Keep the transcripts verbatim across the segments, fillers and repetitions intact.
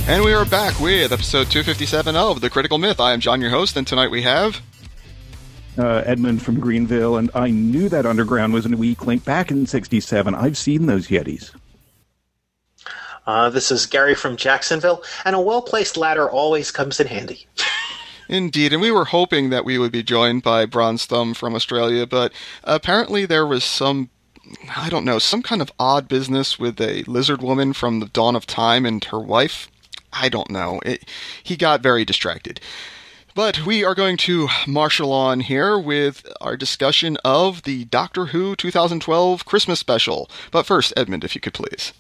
And we are back with episode two fifty-seven of The Critical Myth. I am John, your host, and tonight we have... Uh, Edmund from Greenville, and I knew that underground was a weak link back in sixty-seven. I've seen those Yetis. Uh, this is Gary from Jacksonville, and a well-placed ladder always comes in handy. Indeed, and we were hoping that we would be joined by Bronze Thumb from Australia, but apparently there was some, I don't know, some kind of odd business with a lizard woman from the dawn of time and her wife. I don't know. It, he got very distracted. But we are going to marshal on here with our discussion of the Doctor Who twenty twelve Christmas special. But first, Edmund, if you could please.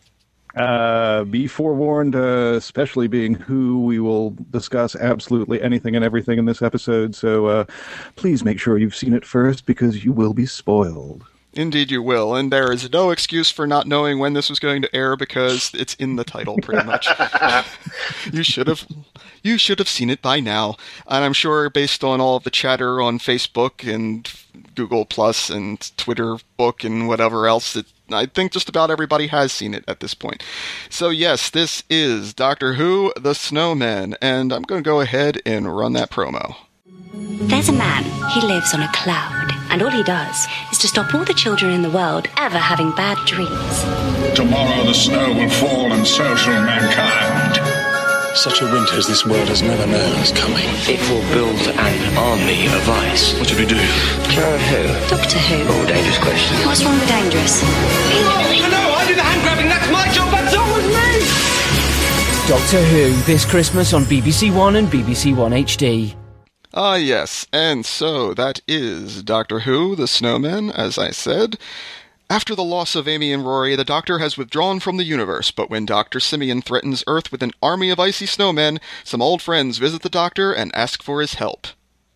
Uh, be forewarned, uh, especially being Who, we will discuss absolutely anything and everything in this episode, so uh, please make sure you've seen it first, because you will be spoiled. Indeed you will, and there is no excuse for not knowing when this was going to air, because it's in the title, pretty much. You should have you should have seen it by now, and I'm sure based on all of the chatter on Facebook and Google Plus and Twitter book and whatever else, it, I think just about everybody has seen it at this point. So yes, this is Doctor Who, The Snowman, and I'm going to go ahead and run that promo. There's a man, he lives on a cloud, and all he does is to stop all the children in the world ever having bad dreams. Tomorrow the snow will fall, and so shall mankind. Such a winter as this world has never known is coming. It will build an army of ice. What should we do? Clara Who? Doctor Who? Oh, dangerous question. What's wrong with dangerous? No, no, I do the hand grabbing, that's my job, that's always me! Doctor Who, this Christmas on B B C One and B B C One H D. Ah, yes, and so that is Doctor Who, The Snowman, as I said. After the loss of Amy and Rory, the Doctor has withdrawn from the universe, but when Doctor Simeon threatens Earth with an army of icy snowmen, some old friends visit the Doctor and ask for his help.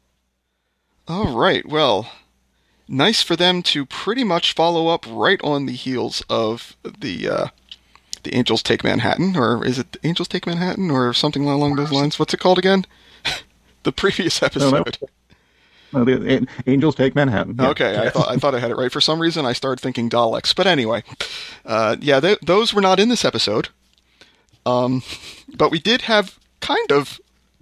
Alright, well, nice for them to pretty much follow up right on the heels of the, uh, the Angels Take Manhattan, or is it Angels Take Manhattan, or something along those lines? What's it called again? The previous episode. No, no, the Angels Take Manhattan. Yeah. Okay, I thought I thought I had it right. For some reason, I started thinking Daleks. But anyway, uh, yeah, th- those were not in this episode. Um, but we did have kind of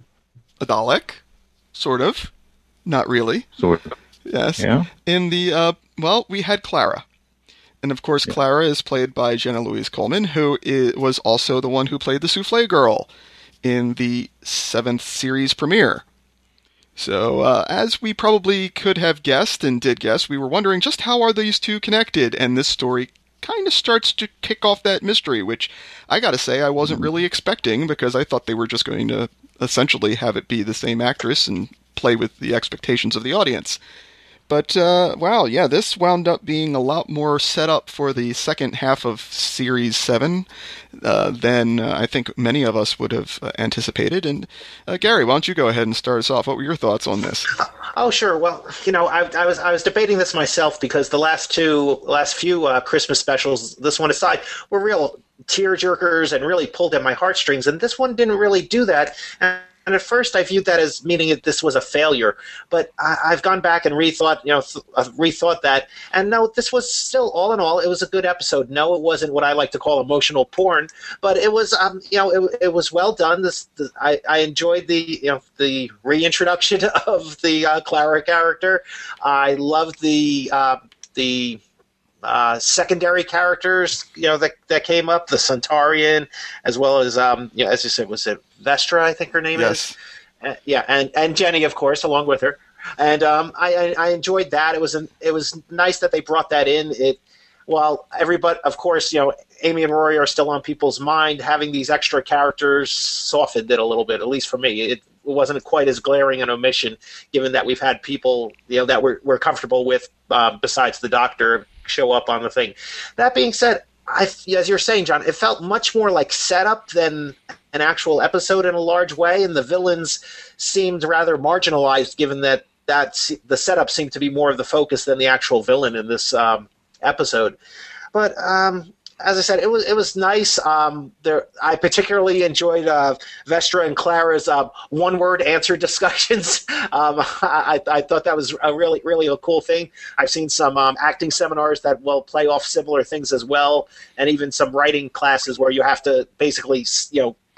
a Dalek, sort of, not really. Sort of. Yes. Yeah. In the uh, well, we had Clara, and of course, yeah. Clara is played by Jenna Louise Coleman, who is, was also the one who played the Souffle Girl in the seventh series premiere. So, uh, as we probably could have guessed and did guess, we were wondering just how are these two connected, and this story kind of starts to kick off that mystery, which I gotta say I wasn't really expecting, because I thought they were just going to essentially have it be the same actress and play with the expectations of the audience. But, uh, wow, yeah, this wound up being a lot more set up for the second half of Series seven uh, than uh, I think many of us would have uh, anticipated. And, uh, Gary, why don't you go ahead and start us off? What were your thoughts on this? Oh, sure. Well, you know, I, I was I was debating this myself, because the last two, last few uh, Christmas specials, this one aside, were real tear-jerkers and really pulled at my heartstrings, and this one didn't really do that. And And at first, I viewed that as meaning that this was a failure. But I, I've gone back and rethought, you know, th- uh, rethought that. And no, this was still, all in all, it was a good episode. No, it wasn't what I like to call emotional porn, but it was, um, you know, it, it was well done. This, the, I, I enjoyed the, you know, the reintroduction of the uh, Clara character. I loved the uh, the. Uh, secondary characters, you know, that that came up, the Centaurian, as well as, um, you know, as you said, was it Vestra, I think her name yes. is? Uh, yeah, and, and Jenny, of course, along with her. And um, I, I I enjoyed that. It was an, it was nice that they brought that in. It while everybody, of course, you know, Amy and Rory are still on people's mind, having these extra characters softened it a little bit, at least for me. It wasn't quite as glaring an omission, given that we've had people, you know, that we're, we're comfortable with, uh, besides the Doctor, show up on the thing. That being said, I, as you're saying, John, it felt much more like setup than an actual episode in a large way, and the villains seemed rather marginalized, given that that's, the setup seemed to be more of the focus than the actual villain in this um, episode. But um, as I said, it was it was nice. Um, there, I particularly enjoyed uh, Vestra and Clara's uh, one-word answer discussions. Um, I, I thought that was a really, really a cool thing. I've seen some um, acting seminars that will play off similar things as well, and even some writing classes where you have to basically, you know,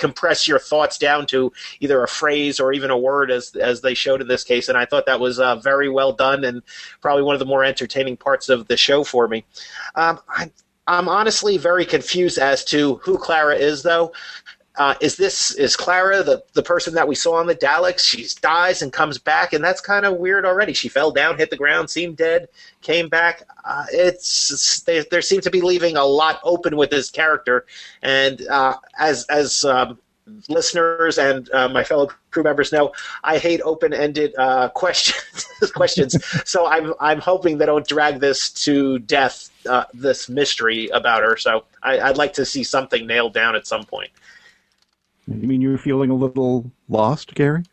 compress your thoughts down to either a phrase or even a word, as as they showed in this case. And I thought that was uh, very well done, and probably one of the more entertaining parts of the show for me. Um, I, I'm honestly very confused as to who Clara is, though. Uh, is this is Clara the, the person that we saw on the Daleks? She dies and comes back, and that's kind of weird already. She fell down, hit the ground, seemed dead, came back. Uh, it's they they seem to be leaving a lot open with this character, and uh, as as um, listeners and uh, my fellow crew members know, I hate open-ended uh, questions. questions. So I'm I'm hoping they don't drag this to death. Uh, this mystery about her. So I, I'd like to see something nailed down at some point. You mean you're feeling a little lost, Gary?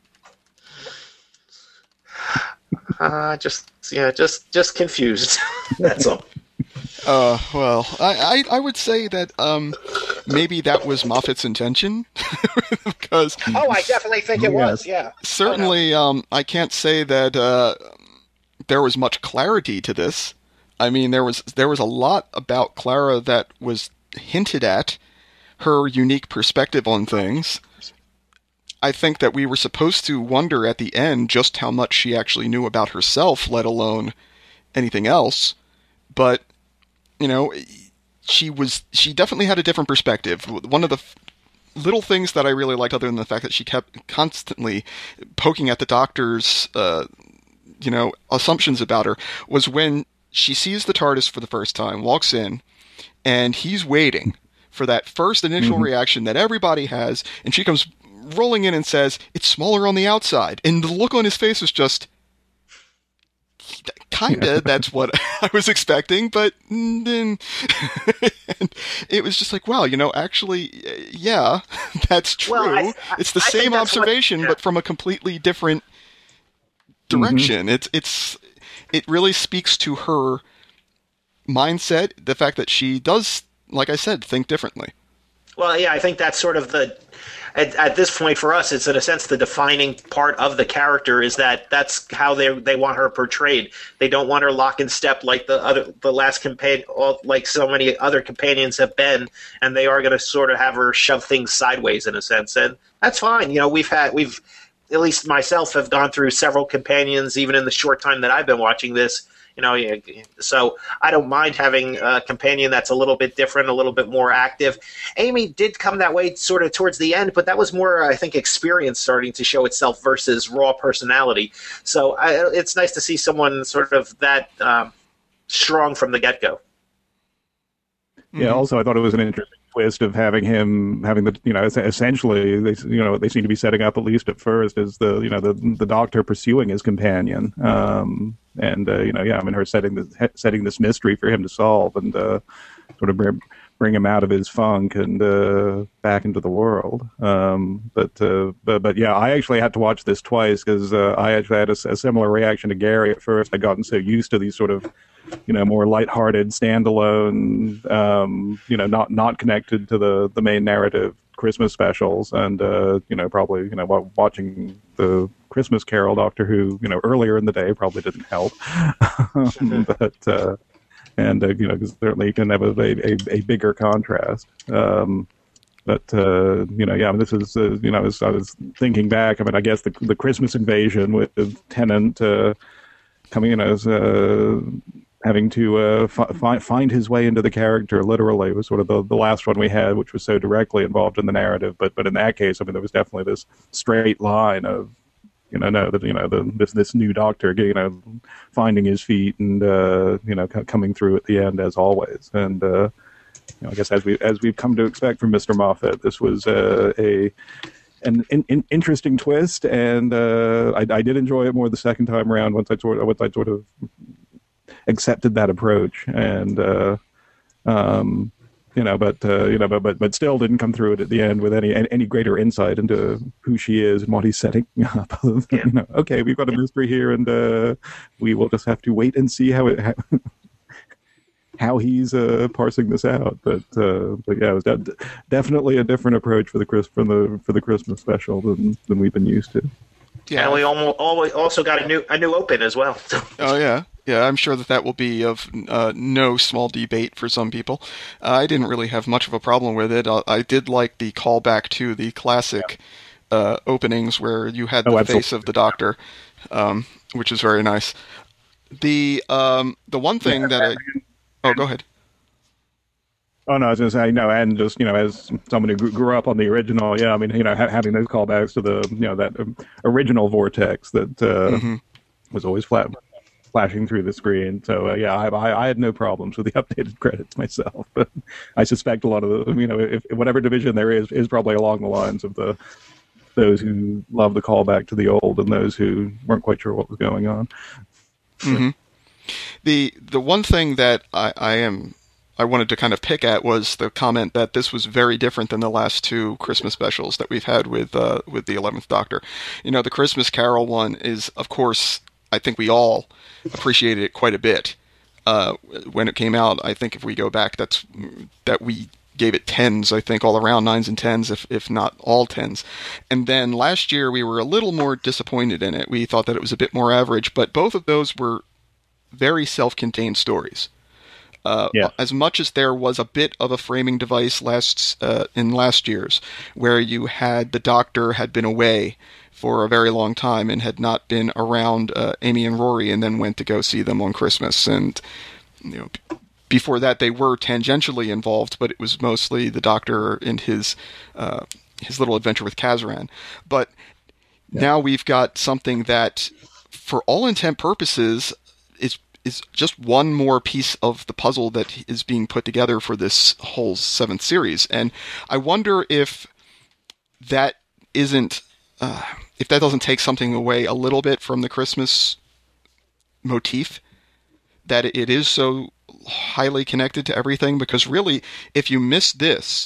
Uh, just yeah, just just confused. That's all. Uh, well, I, I I would say that um maybe that was Moffat's intention because oh, I definitely think it was. Yeah, certainly. Oh, no. Um, I can't say that uh there was much clarity to this. I mean, there was there was a lot about Clara that was hinted at. Her unique perspective on things. I think that we were supposed to wonder at the end just how much she actually knew about herself, let alone anything else. But, you know, she was she definitely had a different perspective. One of the f- little things that I really liked, other than the fact that she kept constantly poking at the Doctor's, uh, you know, assumptions about her, was when she sees the TARDIS for the first time, walks in, and he's waiting for that first initial mm-hmm. reaction that everybody has, and she comes rolling in and says, "It's smaller on the outside." And the look on his face was just, kinda, yeah. That's what I was expecting, but then and it was just like, wow, you know, actually, yeah, that's true. Well, I, I, it's the I same observation, what, yeah. but from a completely different direction. Mm-hmm. It's, it's, it really speaks to her mindset, the fact that she does, like I said, think differently. Well, yeah, I think that's sort of the, at, at this point for us, it's in a sense the defining part of the character is that that's how they they want her portrayed. They don't want her lock in step like the other, the last companion, like so many other companions have been, and they are going to sort of have her shove things sideways in a sense, and that's fine. You know, we've had we've at least myself have gone through several companions, even in the short time that I've been watching this. You know, so I don't mind having a companion that's a little bit different, a little bit more active. Amy did come that way sort of towards the end, but that was more, I think, experience starting to show itself versus raw personality. So I, it's nice to see someone sort of that um, strong from the get-go. Yeah, mm-hmm. Also, I thought it was an interesting twist of having him having the, you know, essentially, they, you know, they seem to be setting up, at least at first, as the, you know, the the Doctor pursuing his companion. Um, and, uh, you know, yeah, I mean, her setting this, setting this mystery for him to solve and uh, sort of bring, bring him out of his funk and uh, back into the world. Um, but, uh, but, but, yeah, I actually had to watch this twice because uh, I actually had a, a similar reaction to Gary at first. I'd gotten so used to these sort of, you know, more lighthearted, standalone, um, you know, not not connected to the, the main narrative Christmas specials, and uh, you know, probably you know, watching the Christmas Carol Doctor Who, you know, earlier in the day probably didn't help, but uh, and uh, you know, certainly can have a, a, a bigger contrast. Um, But, uh, you know, yeah, this is, uh, you know, I was, I was thinking back. I mean, I guess the the Christmas Invasion with Tennant uh, coming in as uh, having to uh, fi- find his way into the character, literally, was sort of the, the last one we had, which was so directly involved in the narrative. But but in that case, I mean, there was definitely this straight line of, you know, no, that you know, the, this this new Doctor, you know, finding his feet and uh, you know, c- coming through at the end as always. And uh, you know, I guess as we as we've come to expect from Mister Moffat, this was uh, a an, an interesting twist, and uh, I, I did enjoy it more the second time around once I sort of, once I sort of accepted that approach, and uh, um, you know, but uh, you know, but, but but still didn't come through it at the end with any any greater insight into who she is and what he's setting up. You know, okay, we've got a mystery here, and uh, we will just have to wait and see how it. How, how he's uh, parsing this out, but uh, but yeah, it was de- definitely a different approach for the Chris from the for the Christmas special than than we've been used to. Yeah. And we almost always also got a new a new open as well. Oh yeah, yeah. I'm sure that that will be of uh, no small debate for some people. Uh, I didn't really have much of a problem with it. Uh, I did like the callback to the classic yeah. uh, openings where you had the oh, face of the Doctor, um, which is very nice. The um, the one thing yeah, that I oh go ahead. Oh no, I was going to say no, and just you know, as someone who grew up on the original, yeah, I mean, you know, ha- having those callbacks to the you know that um, original vortex that uh, mm-hmm. was always flat, flashing through the screen. So uh, yeah, I, I I had no problems with the updated credits myself, but I suspect a lot of the you know, if whatever division there is is probably along the lines of the those who love the callback to the old and those who weren't quite sure what was going on. Mm-hmm. The the one thing that I, I am. I wanted to kind of pick at was the comment that this was very different than the last two Christmas specials that we've had with uh, with the eleventh Doctor. You know, the Christmas Carol one is, of course, I think we all appreciated it quite a bit uh, when it came out. I think if we go back, that's that we gave it tens, I think, all around nines and tens, if if not all tens. And then last year we were a little more disappointed in it. We thought that it was a bit more average, but both of those were very self-contained stories. Uh, yeah. As much as there was a bit of a framing device last uh, in last year's, where you had the Doctor had been away for a very long time and had not been around uh, Amy and Rory, and then went to go see them on Christmas. And you know, b- before that, they were tangentially involved, but it was mostly the Doctor and his uh, his little adventure with Kazran. But yeah. now we've got something that, for all intent purposes, is is just one more piece of the puzzle that is being put together for this whole seventh series. And I wonder if that isn't, uh, if that doesn't take something away a little bit from the Christmas motif, that it is so highly connected to everything. Because really, if you miss this,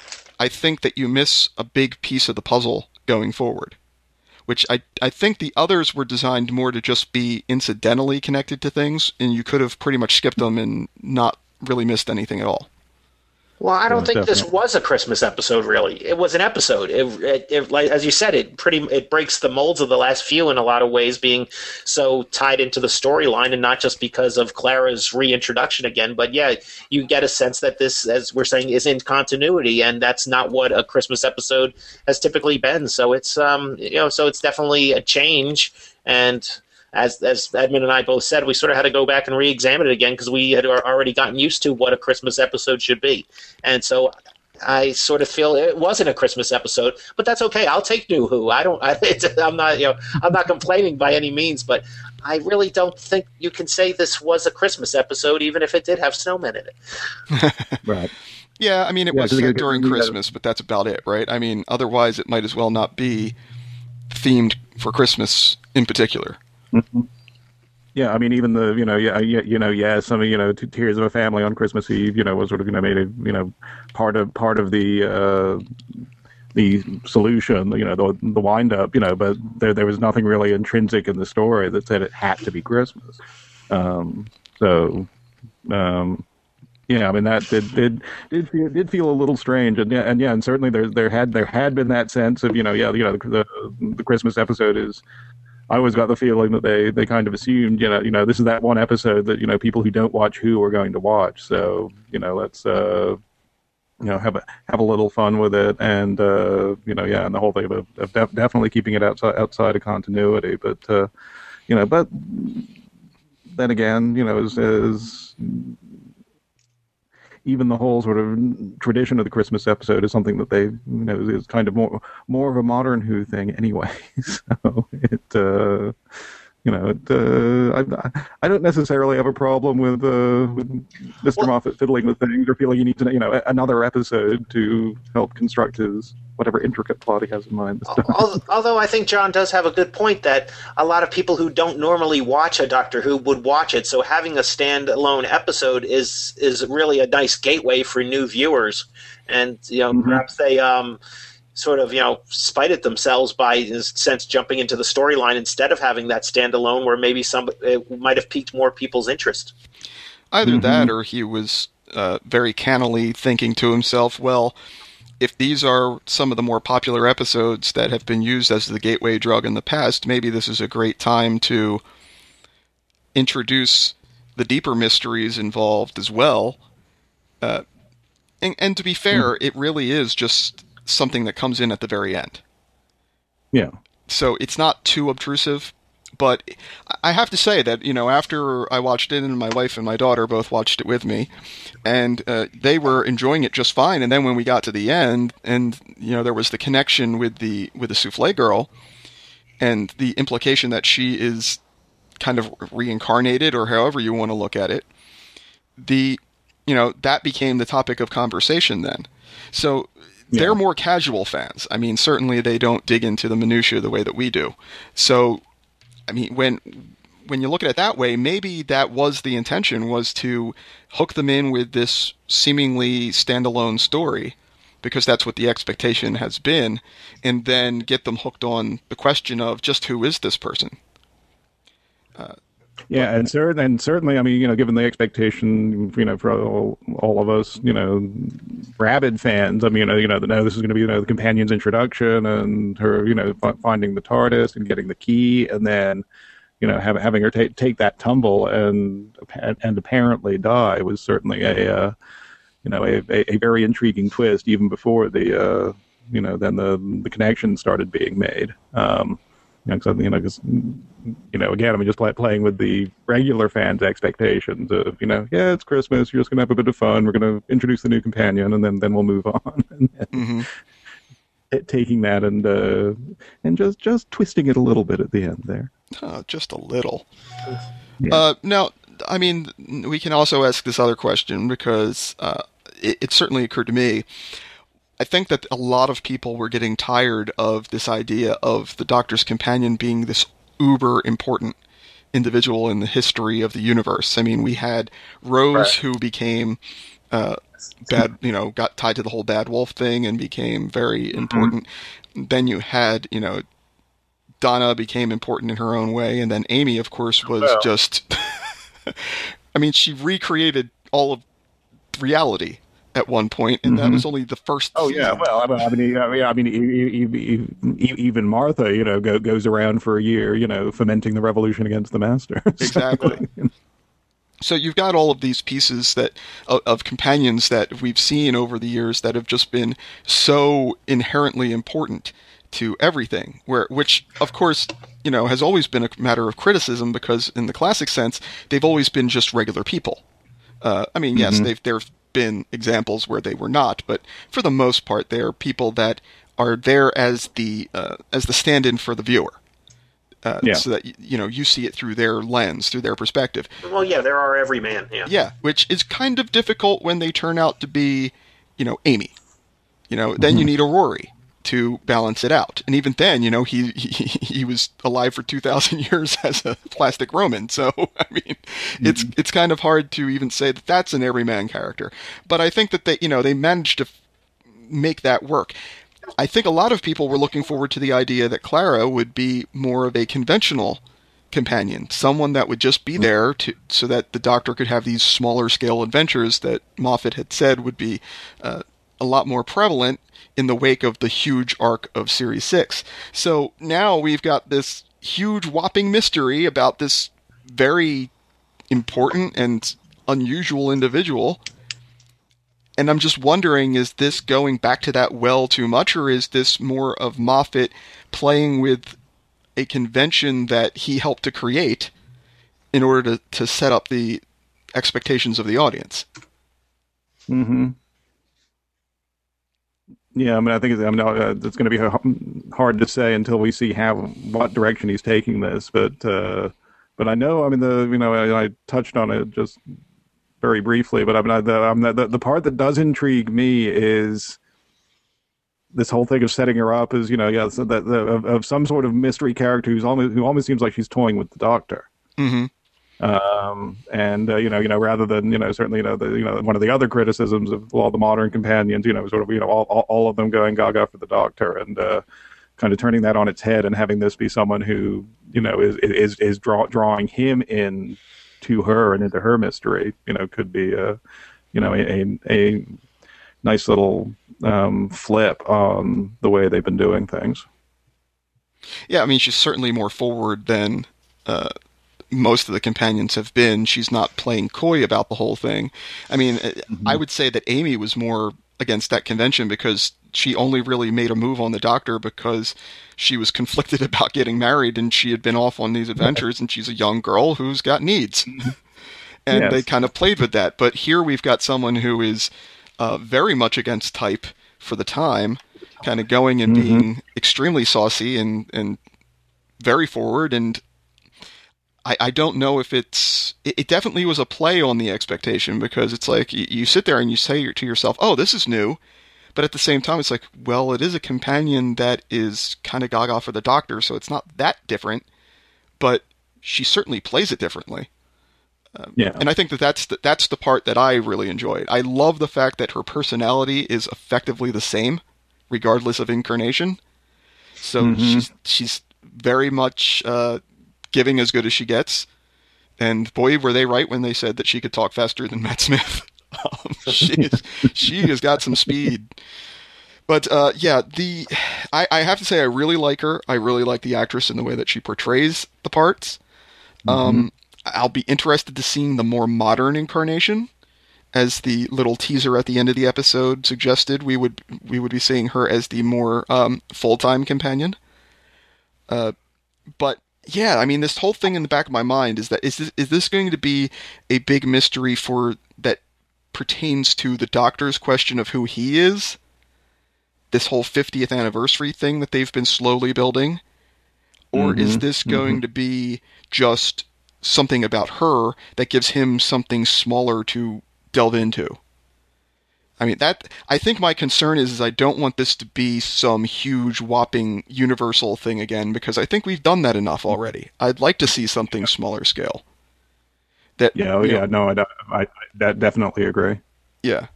I think that you miss a big piece of the puzzle going forward. Which I I think the others were designed more to just be incidentally connected to things, and you could have pretty much skipped them and not really missed anything at all. Well, I don't yeah, think definitely. this was a Christmas episode, really. It was an episode. It, it, it, like as you said, it pretty it breaks the molds of the last few in a lot of ways, being so tied into the storyline, and not just because of Clara's reintroduction again. But yeah, you get a sense that this, as we're saying, is in continuity, and that's not what a Christmas episode has typically been. So it's um you know so it's definitely a change. And As as Edmund and I both said, we sort of had to go back and re-examine it again because we had already gotten used to what a Christmas episode should be. And so I sort of feel it wasn't a Christmas episode, but that's okay. I'll take New Who. I don't. I, it's, I'm not. You know. I'm not complaining by any means, but I really don't think you can say this was a Christmas episode, even if it did have snowmen in it. Right. Yeah, I mean, it yeah, was set during Christmas, but that's about it, right? I mean, otherwise it might as well not be themed for Christmas in particular. Mm-hmm. Yeah, I mean, even the you know, yeah, you know, yeah, some of you know, Tears of a Family on Christmas Eve, you know, was sort of you know made a you know part of part of the uh, the solution, you know, the the wind up, you know, but there there was nothing really intrinsic in the story that said it had to be Christmas. Um, so, um, yeah, I mean that did did did feel, did feel a little strange, and yeah, and yeah, and certainly there there had there had been that sense of you know, yeah, you know, the the, the Christmas episode is. I always got the feeling that they, they kind of assumed, you know, you know, this is that one episode that, you know, people who don't watch Who are going to watch. So, you know, let's, uh, you know, have a, have a little fun with it. And, uh, you know, yeah, and the whole thing of, of def- definitely keeping it outside, outside of continuity. But, uh, you know, but then again, you know, as, as even the whole sort of tradition of the Christmas episode is something that they, you know, is kind of more more of a modern Who thing anyway. So it, uh, you know, it, uh, I, I don't necessarily have a problem with uh, with Mister Well, Moffat fiddling with things or feeling you need to, you know, another episode to help construct his whatever intricate plot he has in mind. Although I think John does have a good point that a lot of people who don't normally watch a Doctor Who would watch it, so having a standalone episode is is really a nice gateway for new viewers, and you know mm-hmm. perhaps they um, sort of you know spited themselves by, in a sense, jumping into the storyline instead of having that standalone, where maybe some it might have piqued more people's interest. Either mm-hmm. that, or he was uh, very cannily thinking to himself, well, if these are some of the more popular episodes that have been used as the gateway drug in the past, maybe this is a great time to introduce the deeper mysteries involved as well. Uh, and, and to be fair, mm. it really is just something that comes in at the very end. Yeah. So it's not too obtrusive, but I have to say that, you know, after I watched it, and my wife and my daughter both watched it with me, and uh, they were enjoying it just fine. And then when we got to the end, and, you know, there was the connection with the with the souffle girl, and the implication that she is kind of reincarnated, or however you want to look at it, the, you know, that became the topic of conversation then. So yeah. They're more casual fans. I mean, certainly they don't dig into the minutia the way that we do. So, I mean, when when you look at it that way, maybe that was the intention, was to hook them in with this seemingly standalone story, because that's what the expectation has been, and then get them hooked on the question of just who is this person. Uh, yeah, and, cer- and certainly, I mean, you know, given the expectation, you know, for all, all of us, you know, rabid fans, I mean, you know, you know, no, this is going to be, you know, the companion's introduction and her, you know, f- finding the TARDIS and getting the key, and then, you know, have, having her take take that tumble and and apparently die was certainly a, uh, you know, a, a, a very intriguing twist, even before the, uh, you know, then the the connection started being made. Um, you know, cause, you know, cause, you know, again, I mean, just play, playing with the regular fans' expectations of, you know, yeah, it's Christmas, you're just going to have a bit of fun, we're going to introduce the new companion, and then, then we'll move on. and then, mm-hmm. it, taking that and uh, and just, just twisting it a little bit at the end there. Oh, just a little. Yeah. Uh, now, I mean, we can also ask this other question, because uh, it, it certainly occurred to me. I think that a lot of people were getting tired of this idea of the Doctor's companion being this uber important individual in the history of the universe. I mean, we had Rose, right. who became uh, bad, you know, got tied to the whole Bad Wolf thing and became very important. Mm-hmm. Then you had, you know, Donna became important in her own way, and then Amy, of course, was well. just. I mean, she recreated all of reality at one point, and mm-hmm. that was only the first. Oh season. yeah, well, I mean, I mean, I mean, even Martha, you know, go, goes around for a year, you know, fomenting the revolution against the Master. Exactly. So, so you've got all of these pieces that of, of companions that we've seen over the years that have just been so inherently important to everything. Where, which, of course, you know, has always been a matter of criticism, because in the classic sense, they've always been just regular people. Uh, I mean, yes, mm-hmm. they've they've been examples where they were not, but for the most part, they are people that are there as the uh, as the stand-in for the viewer, uh, yeah. so that you know you see it through their lens, through their perspective. Well, yeah, there are every man. Yeah, yeah, which is kind of difficult when they turn out to be, you know, Amy. You know, then mm-hmm. you need a Rory to balance it out, and even then, you know, he he, he was alive for two thousand years as a plastic Roman, so I mean, mm-hmm. it's it's kind of hard to even say that that's an everyman character. But I think that they, you know, they managed to f- make that work. I think a lot of people were looking forward to the idea that Clara would be more of a conventional companion, someone that would just be there to so that the Doctor could have these smaller scale adventures that Moffat had said would be uh, a lot more prevalent in the wake of the huge arc of Series six. So now we've got this huge whopping mystery about this very important and unusual individual. And I'm just wondering, is this going back to that well too much, or is this more of Moffat playing with a convention that he helped to create in order to, to set up the expectations of the audience? Mm-hmm. Yeah, I mean, I think it's, I mean, uh, it's going to be hard to say until we see how what direction he's taking this. But uh, but I know, I mean, the you know, I, I touched on it just very briefly. But I mean, the, I mean, the the part that does intrigue me is this whole thing of setting her up as, you know, yeah, so that the, of, of some sort of mystery character who's almost who almost seems like she's toying with the Doctor. Mm-hmm. Um, and, uh, you know, you know, rather than, you know, certainly, you know, the, you know, one of the other criticisms of all the modern companions, you know, sort of, you know, all, all, all of them going gaga for the Doctor, and, uh, kind of turning that on its head and having this be someone who, you know, is, is, is draw, drawing him in to her and into her mystery, you know, could be, uh, you know, a, a, nice little um, flip on the way they've been doing things. Yeah, I mean, she's certainly more forward than uh, most of the companions have been. She's not playing coy about the whole thing. I mean, mm-hmm. I would say that Amy was more against that convention because she only really made a move on the Doctor because she was conflicted about getting married and she had been off on these adventures and she's a young girl who's got needs. And yes. they kind of played with that. But here we've got someone who is uh, very much against type for the time, kind of going and mm-hmm. being extremely saucy and, and very forward. And I, I don't know if it's... It, it definitely was a play on the expectation because it's like you, you sit there and you say to yourself, oh, this is new. But at the same time, it's like, well, it is a companion that is kind of gaga for the Doctor, so it's not that different. But she certainly plays it differently. Um, yeah. And I think that that's the, that's the part that I really enjoyed. I love the fact that her personality is effectively the same, regardless of incarnation. So mm-hmm. she's she's very much uh, giving as good as she gets. And boy, were they right when they said that she could talk faster than Matt Smith. um, she is, she has got some speed. But uh, yeah, the I, I have to say I really like her. I really like the actress in the way that she portrays the parts. Mm-hmm. Um, I'll be interested to seeing the more modern incarnation. As the little teaser at the end of the episode suggested, we would we would be seeing her as the more um, full-time companion. Uh, but yeah, I mean, this whole thing in the back of my mind is that is this, is this going to be a big mystery for that pertains to the Doctor's question of who he is? This whole fiftieth anniversary thing that they've been slowly building? Or mm-hmm. is this going mm-hmm. to be just something about her that gives him something smaller to delve into? I mean, that I think my concern is, is I don't want this to be some huge whopping universal thing again, because I think we've done that enough already. I'd like to see something smaller scale. That yeah, oh, yeah, know, no, I, I, I definitely agree. Yeah.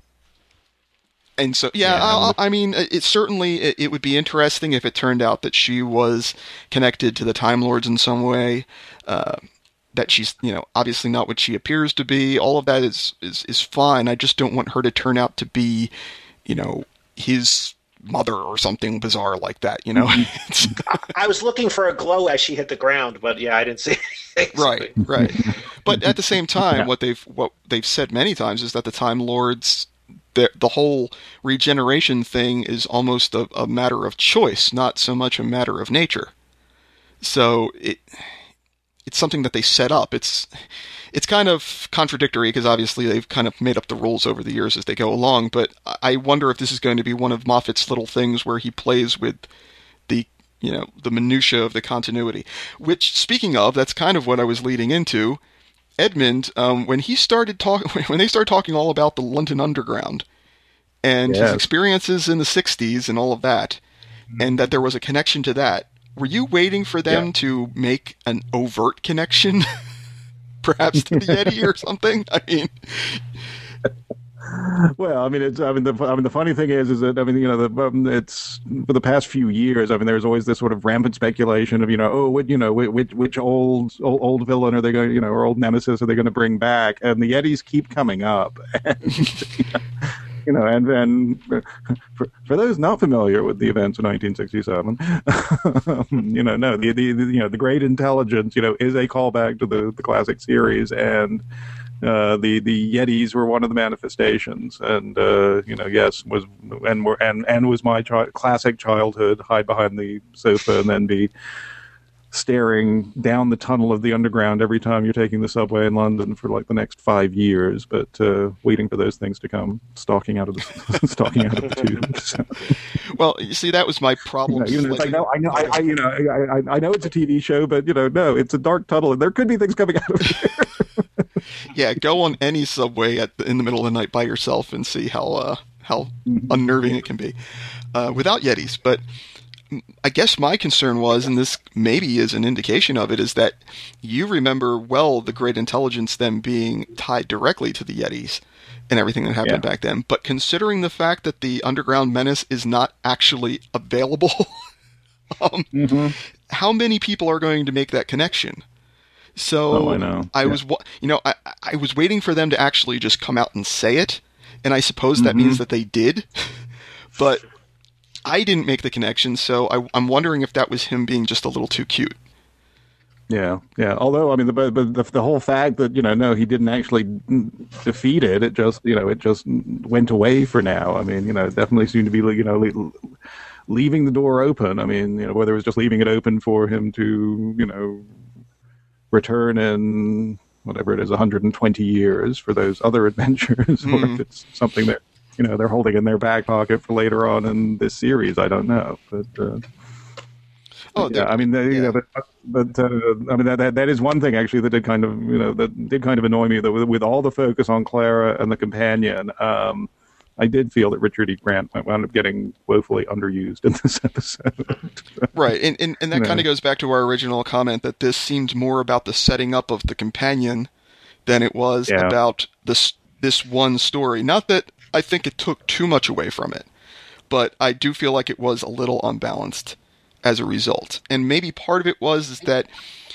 And so, yeah, yeah. I'll, I mean, it certainly, it, it would be interesting if it turned out that she was connected to the Time Lords in some way, uh, that she's, you know, obviously not what she appears to be. All of that is, is, is fine. I just don't want her to turn out to be, you know, his mother or something bizarre like that, you know? I was looking for a glow as she hit the ground, but yeah, I didn't see anything. Right, right. But at the same time, yeah. what they've what they've said many times is that the Time Lords, the, the whole regeneration thing is almost a, a matter of choice, not so much a matter of nature. So it... It's something that they set up. It's it's kind of contradictory because obviously they've kind of made up the rules over the years as they go along, but I wonder if this is going to be one of Moffat's little things where he plays with the, you know, the minutia of the continuity. Which, speaking of, that's kind of what I was leading into. Edmund, um, when he started talking, when they started talking all about the London Underground and yes. his experiences in the sixties and all of that, mm-hmm. and that there was a connection to that, were you waiting for them yeah. to make an overt connection, perhaps to the Yeti or something? I mean, well, I mean, it's. I mean, the. I mean, the funny thing is, is that I mean, you know, the. Um, it's for the past few years. I mean, there's always this sort of rampant speculation of, you know, oh, what, you know, which which old old, old villain are they going, you know, or old nemesis are they going to bring back? And the Yetis keep coming up. And, you know, You know, and then for, for those not familiar with the events of nineteen sixty-seven, you know, no, the, the, the you know the Great Intelligence, you know, is a callback to the, the classic series, and uh, the the Yetis were one of the manifestations, and uh, you know, yes, was and were and and was my chi- classic childhood, hide behind the sofa and then be staring down the tunnel of the underground every time you're taking the subway in London for like the next five years, but uh, waiting for those things to come stalking out of the stalking out of the tube. So. Well, you see, that was my problem. You know, like, I know, I know, I, I you know, I, I know it's a T V show, but you know, no, it's a dark tunnel, and there could be things coming out of there. Yeah, go on any subway at the, in the middle of the night by yourself and see how uh, how mm-hmm. unnerving it can be uh, without Yetis, but. I guess my concern was, and this maybe is an indication of it, is that you remember well the Great Intelligence them being tied directly to the Yetis and everything that happened yeah. back then. But considering the fact that the Underground Menace is not actually available, um, mm-hmm. how many people are going to make that connection? So oh, I, know. I yeah. was, you know, I, I was waiting for them to actually just come out and say it. and I suppose mm-hmm. that means that they did, but I didn't make the connection, so I, I'm wondering if that was him being just a little too cute. Yeah, yeah. Although, I mean, the, but the, the whole fact that, you know, no, he didn't actually defeat it. It just, you know, it just went away for now. I mean, you know, it definitely seemed to be, you know, leaving the door open. I mean, you know, whether it was just leaving it open for him to, you know, return in whatever it is, one hundred twenty years for those other adventures, mm. or if it's something that, you know, they're holding in their back pocket for later on in this series. I don't know, but. Uh, Oh, yeah, I mean, the, yeah. you know, but, but uh, I mean that, that that is one thing actually that did kind of, you know, that did kind of annoy me, that with, with all the focus on Clara and the companion, um, I did feel that Richard E. Grant wound up getting woefully underused in this episode. Right, and and, and that kind of goes back to our original comment that this seemed more about the setting up of the companion than it was yeah. about this this one story. Not that I think it took too much away from it, but I do feel like it was a little unbalanced as a result. And maybe part of it was is that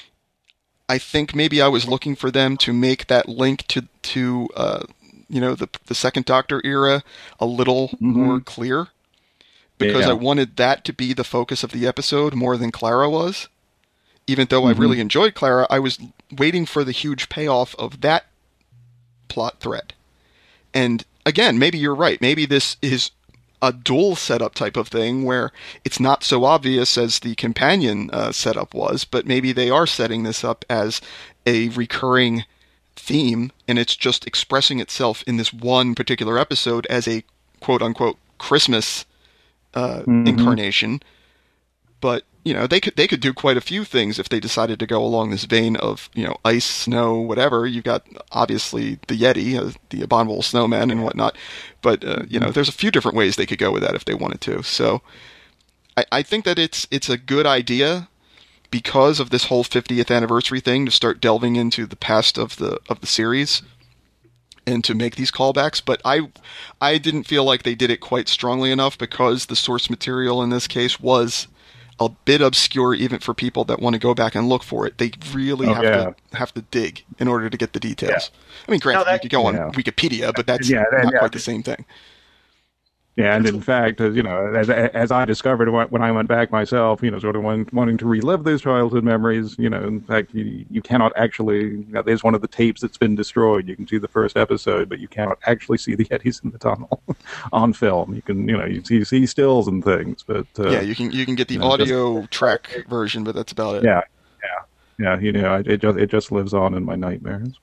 I think maybe I was looking for them to make that link to, to uh, you know, the the Second Doctor era a little mm-hmm. more clear, because yeah. I wanted that to be the focus of the episode more than Clara was. Even though mm-hmm. I really enjoyed Clara, I was waiting for the huge payoff of that plot thread. And again, maybe you're right. Maybe this is a dual setup type of thing where it's not so obvious as the companion uh, setup was, but maybe they are setting this up as a recurring theme, and it's just expressing itself in this one particular episode as a quote-unquote Christmas uh, mm-hmm. incarnation. But, you know, they could they could do quite a few things if they decided to go along this vein of, you know, ice, snow, whatever. You've got, obviously, the Yeti, uh, the abominable snowman and whatnot. But, uh, you know, there's a few different ways they could go with that if they wanted to. So I, I think that it's it's a good idea because of this whole fiftieth anniversary thing to start delving into the past of the of the series and to make these callbacks. But I I didn't feel like they did it quite strongly enough because the source material in this case was a bit obscure even for people that want to go back and look for it. They really oh, have yeah. to have to dig in order to get the details. Yeah. I mean, granted, no, that, you could go on yeah. Wikipedia, but that's yeah, that, not yeah. quite the same thing. Yeah, and in fact, as you know, as as I discovered when I went back myself, you know, sort of wanting to relive those childhood memories, you know, in fact, you, you cannot actually, you know, there's one of the tapes that's been destroyed. You can see the first episode, but you cannot actually see the Yetis in the tunnel on film. You can, you know, you see, you see stills and things, but uh, yeah, you can you can get the you know, audio just, track version, but that's about it. Yeah, yeah, yeah. You know, it just it just lives on in my nightmares.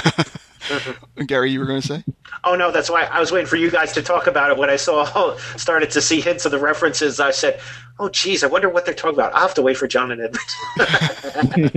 Gary, you were going to say? Oh, no, that's why I was waiting for you guys to talk about it. When I saw, started to see hints of the references, I said, oh, geez, I wonder what they're talking about. I'll have to wait for John and Edmund.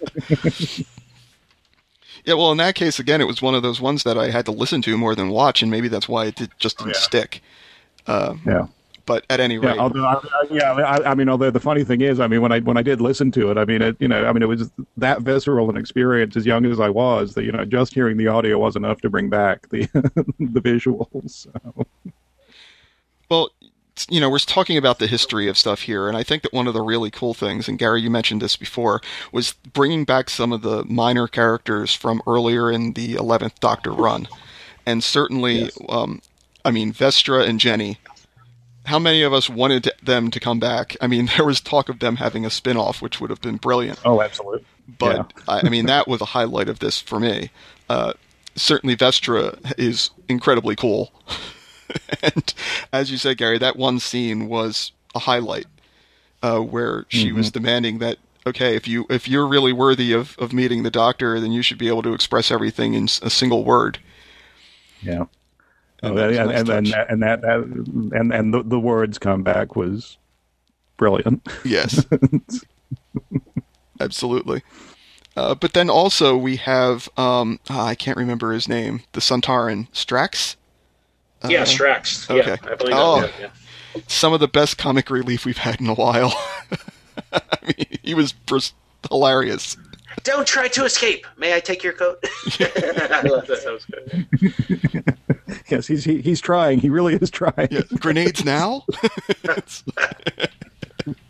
Yeah, well, in that case, again, it was one of those ones that I had to listen to more than watch, and maybe that's why it did, just didn't yeah. stick. Um, yeah. But at any rate, yeah, although, I, yeah I, I mean, although the funny thing is, I mean, when I when I did listen to it, I mean, it, you know, I mean, it was that visceral an experience as young as I was that, you know, just hearing the audio was enough to bring back the the visuals. So. Well, you know, we're talking about the history of stuff here, and I think that one of the really cool things, and Gary, you mentioned this before, was bringing back some of the minor characters from earlier in the eleventh Doctor run, and certainly, yes. um, I mean, Vestra and Jenny. How many of us wanted to, them to come back? I mean, there was talk of them having a spin-off, which would have been brilliant. Oh, absolutely. But, yeah. I, I mean, that was a highlight of this for me. Uh, certainly Vestra is incredibly cool. And as you said, Gary, that one scene was a highlight uh, where she mm-hmm. was demanding that, okay, if, you, if you're really worthy of, of meeting the Doctor, then you should be able to express everything in a single word. Yeah. And, oh, and, nice and, and, that, and that, that and and the, the words come back was brilliant. Yes, absolutely. Uh, but then also we have um, oh, I can't remember his name, the Sontaran, Strax. Uh, yeah, Strax. Okay. Yeah, I believe oh, that, yeah, yeah. Some of the best comic relief we've had in a while. I mean, he was pers- hilarious. Don't try to escape. May I take your coat? I love that. That was good. Yes, he's he, he's trying. He really is trying. Yeah. Grenades now?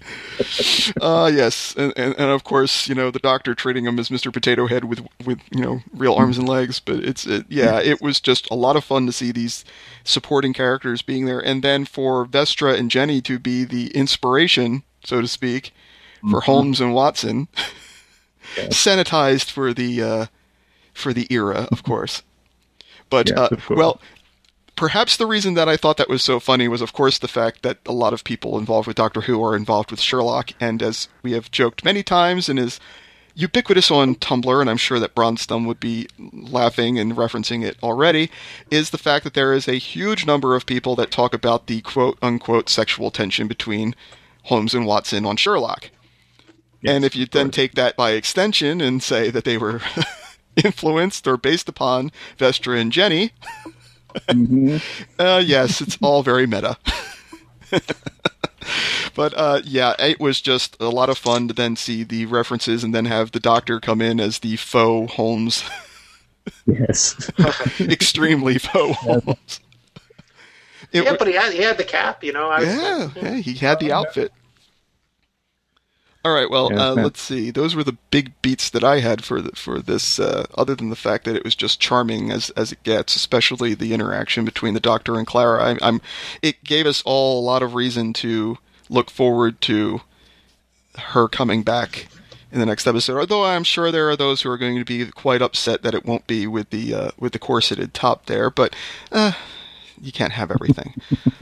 uh, yes, and, and and of course, you know, the Doctor treating him as Mister Potato Head with with you know real arms and legs. But it's it, yeah, it was just a lot of fun to see these supporting characters being there, and then for Vestra and Jenny to be the inspiration, so to speak, for mm-hmm. Holmes and Watson, yeah. sanitized for the uh, for the era, of course. But yeah, uh, of course. well. Perhaps the reason that I thought that was so funny was, of course, the fact that a lot of people involved with Doctor Who are involved with Sherlock, and as we have joked many times and is ubiquitous on Tumblr, and I'm sure that Bronstum would be laughing and referencing it already, is the fact that there is a huge number of people that talk about the quote-unquote sexual tension between Holmes and Watson on Sherlock. Yes, and if you then take that by extension and say that they were influenced or based upon Vestra and Jenny... mm-hmm. uh, yes, it's all very meta. But uh, yeah, it was just a lot of fun to then see the references and then have the Doctor come in as the faux Holmes. Yes. Extremely faux Holmes. It yeah, w- but he had, he had the cap, you know. I was, yeah, yeah, he had the outfit. All right, well, yeah, uh, let's see. Those were the big beats that I had for the, for this, uh, other than the fact that it was just charming as as it gets, especially the interaction between the Doctor and Clara. I, I'm, it gave us all a lot of reason to look forward to her coming back in the next episode. Although I'm sure there are those who are going to be quite upset that it won't be with the uh, with the corseted top there, but uh, you can't have everything.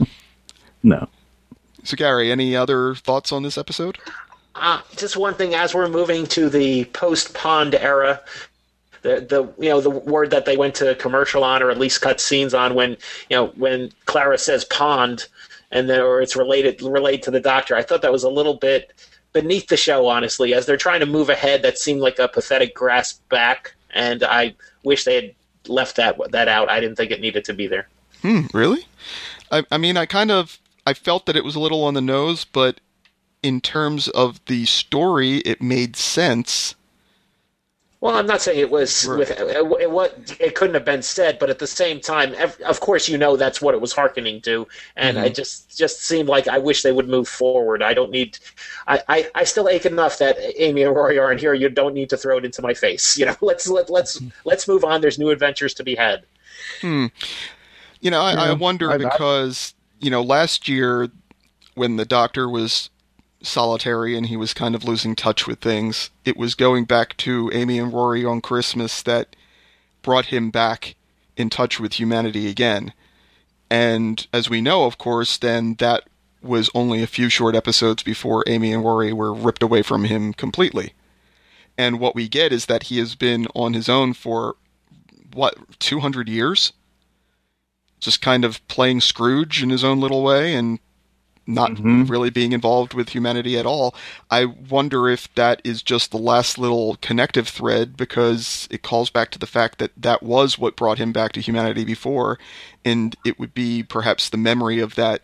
No. So, Gary, any other thoughts on this episode? Uh, just one thing, as we're moving to the post-Pond era, the the you know the word that they went to commercial on, or at least cut scenes on, when you know when Clara says Pond, and then or it's related related to the Doctor. I thought that was a little bit beneath the show, honestly, as they're trying to move ahead. That seemed like a pathetic grasp back, and I wish they had left that that out. I didn't think it needed to be there. Hmm, really? I I mean, I kind of I felt that it was a little on the nose, but in terms of the story, it made sense. Well, I'm not saying it was right. with it, it. What it couldn't have been said, but at the same time, of course, you know that's what it was hearkening to, and mm-hmm. it just just seemed like I wish they would move forward. I don't need. I, I, I still ache enough that Amy and Rory aren't here. You don't need to throw it into my face. You know, let's let let's let's move on. There's new adventures to be had. Hmm. You know, I, yeah, I wonder I, because I, you know last year when the Doctor was solitary and he was kind of losing touch with things, it was going back to Amy and Rory on Christmas that brought him back in touch with humanity again. And as we know, of course, then that was only a few short episodes before Amy and Rory were ripped away from him completely. And what we get is that he has been on his own for, what, two hundred years? Just kind of playing Scrooge in his own little way and not mm-hmm. really being involved with humanity at all. I wonder if that is just the last little connective thread, because it calls back to the fact that that was what brought him back to humanity before, and it would be perhaps the memory of that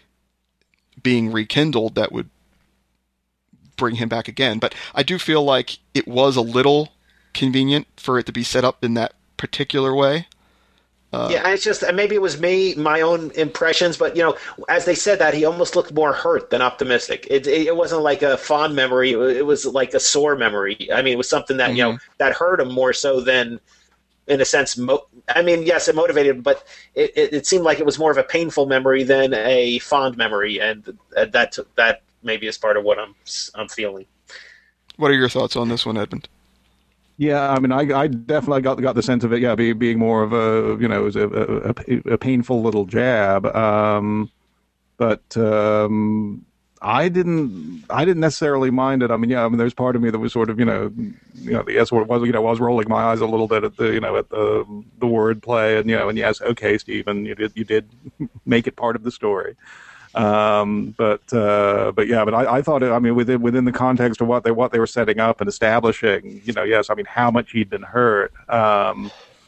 being rekindled that would bring him back again. But I do feel like it was a little convenient for it to be set up in that particular way. Uh, yeah, it's just maybe it was me, my own impressions, but you know, as they said that, he almost looked more hurt than optimistic. It it, it wasn't like a fond memory; it was like a sore memory. I mean, it was something that mm-hmm. you know that hurt him more so than, in a sense, mo- I mean, yes, it motivated him, but it, it, it seemed like it was more of a painful memory than a fond memory, and that that maybe is part of what I'm I'm feeling. What are your thoughts on this one, Edmund? Yeah, I mean, I, I definitely got got the sense of it. Yeah, be, being more of a you know, it was a, a, a painful little jab. Um, but um, I didn't I didn't necessarily mind it. I mean, yeah, I mean, there's part of me that was sort of you know, you know, the yes, what was you know, I was rolling my eyes a little bit at the you know at the the word play, and you know, and yes, okay, Stephen, you did you did make it part of the story. Um, but, uh, but yeah, but I, I thought, it, I mean, within, within the context of what they, what they were setting up and establishing, you know, yes, I mean, how much he'd been hurt. Um,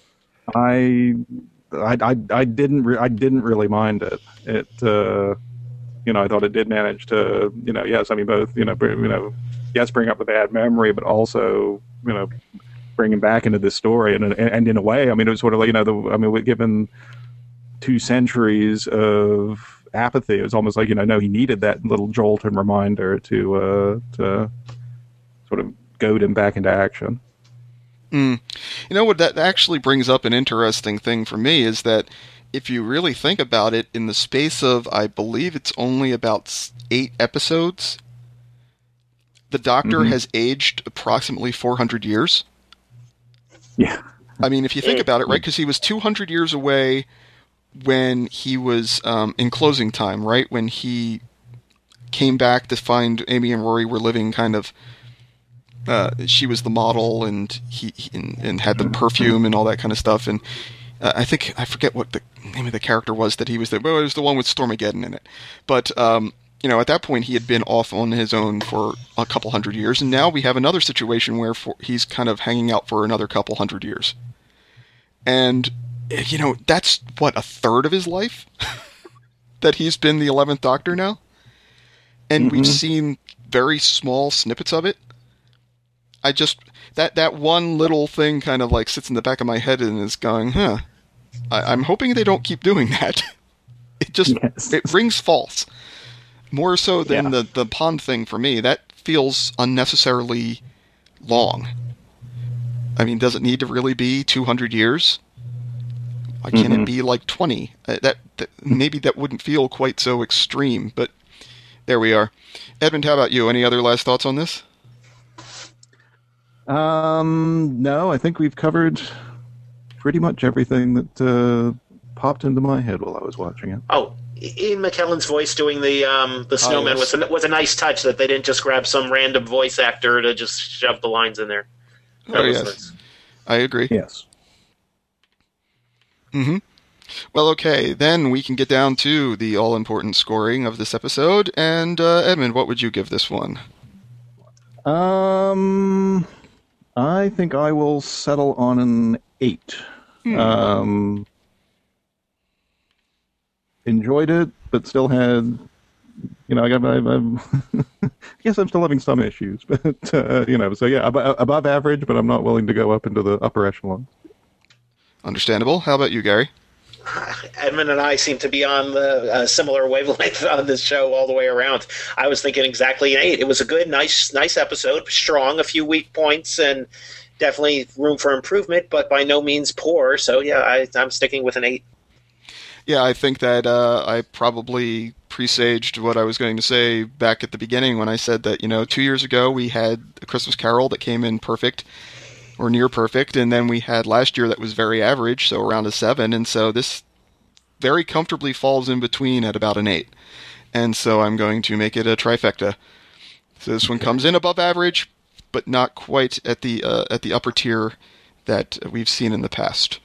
I, I, I, I didn't, re- I didn't really mind it. It, uh, you know, I thought it did manage to, you know, yes, I mean, both, you know, bring, you know, yes, bring up the bad memory, but also, you know, bring him back into this story. And, and, and in a way, I mean, it was sort of like, you know, the, I mean, given two centuries of apathy. It was almost like, you know, no, he needed that little jolt and reminder to uh, to sort of goad him back into action. Mm. You know what, that actually brings up an interesting thing for me is that if you really think about it, in the space of, I believe it's only about eight episodes, the Doctor mm-hmm. has aged approximately four hundred years. Yeah. I mean, if you think about it, right, because he was two hundred years away when he was um, in closing time, right, when he came back to find Amy and Rory were living kind of, uh, she was the model and he, he and, and had the perfume and all that kind of stuff, and uh, I think, I forget what the name of the character was that he was there, well, it was the one with Stormageddon in it, but, um, you know, at that point he had been off on his own for a couple hundred years, and now we have another situation where for, he's kind of hanging out for another couple hundred years. And, you know, that's, what, a third of his life? That he's been the eleventh Doctor now? And mm-hmm. we've seen very small snippets of it. I just, that, that one little thing kind of like sits in the back of my head and is going, huh, I, I'm hoping they don't keep doing that. It just, yes. It rings false. More so than yeah. the, the pond thing for me. That feels unnecessarily long. I mean, does it need to really be two hundred years? Why can't mm-hmm. it be like twenty? Uh, that, that maybe that wouldn't feel quite so extreme, but there we are. Edmund, how about you? Any other last thoughts on this? Um, no, I think we've covered pretty much everything that uh, popped into my head while I was watching it. Oh, Ian McKellen's voice doing the um, the snowman oh, yes. was, a, was a nice touch that they didn't just grab some random voice actor to just shove the lines in there. That oh, was yes. nice. I agree. Yes. Mm-hmm. Well, okay, then we can get down to the all-important scoring of this episode. And, uh, Edmund, what would you give this one? Um, I think I will settle on an eight. Hmm. Um, enjoyed it, but still had, you know, I, got, I, I, I guess I'm still having some issues, but, uh, you know, so yeah, ab- above average, but I'm not willing to go up into the upper echelon. Understandable. How about you, Gary? Edmund and I seem to be on the uh, similar wavelength on this show all the way around. I was thinking exactly an eight. It was a good, nice, nice episode, strong, a few weak points, and definitely room for improvement, but by no means poor. So yeah, I, I'm sticking with an eight. Yeah, I think that uh, I probably presaged what I was going to say back at the beginning when I said that, you know, two years ago we had A Christmas Carol that came in perfect, or near perfect, and then we had last year that was very average, so around a seven, and so this very comfortably falls in between at about an eight. And so I'm going to make it a trifecta. So this one comes in above average, but not quite at the uh, at the upper tier that we've seen in the past.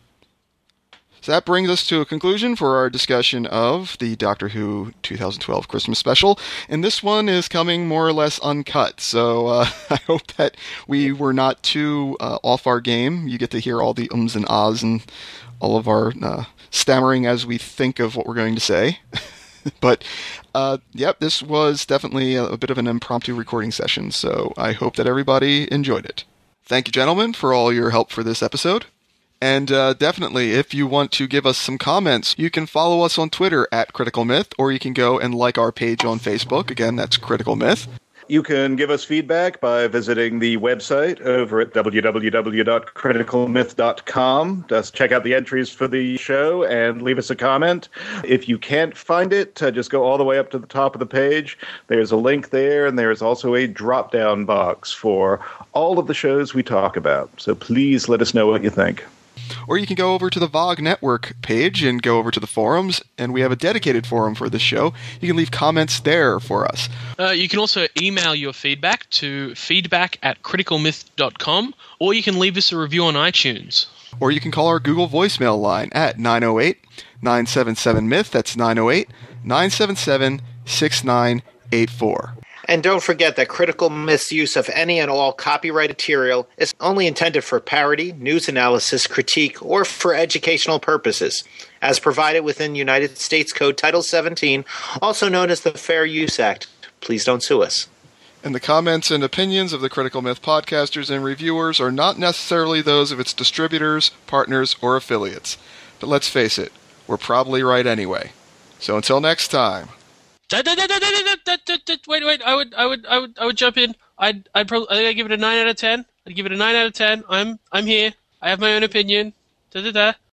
So that brings us to a conclusion for our discussion of the Doctor Who twenty twelve Christmas special. And this one is coming more or less uncut. So uh, I hope that we were not too uh, off our game. You get to hear all the ums and ahs and all of our uh, stammering as we think of what we're going to say. But, uh, yep, this was definitely a, a bit of an impromptu recording session. So I hope that everybody enjoyed it. Thank you, gentlemen, for all your help for this episode. And uh, definitely, if you want to give us some comments, you can follow us on Twitter at Critical Myth, or you can go and like our page on Facebook. Again, that's Critical Myth. You can give us feedback by visiting the website over at w w w dot critical myth dot com. Just check out the entries for the show and leave us a comment. If you can't find it, uh, just go all the way up to the top of the page. There's a link there, and there's also a drop-down box for all of the shows we talk about. So please let us know what you think. Or you can go over to the V O G Network page and go over to the forums, and we have a dedicated forum for this show. You can leave comments there for us. Uh, you can also email your feedback to feedback at critical myth dot com, or you can leave us a review on iTunes. Or you can call our Google voicemail line at nine oh eight, nine seven seven, myth. That's nine oh eight, nine seven seven, six nine eight four. And don't forget that Critical Myth's use of any and all copyrighted material is only intended for parody, news analysis, critique, or for educational purposes, as provided within United States Code Title seventeen, also known as the Fair Use Act. Please don't sue us. And the comments and opinions of the Critical Myth podcasters and reviewers are not necessarily those of its distributors, partners, or affiliates. But let's face it, we're probably right anyway. So until next time. Wait, wait. I would, I would, I would, I would jump in. I'd, I'd probably, I think I'd give it a nine out of ten. I'd give it a nine out of ten. I'm, I'm here. I have my own opinion. Da da da.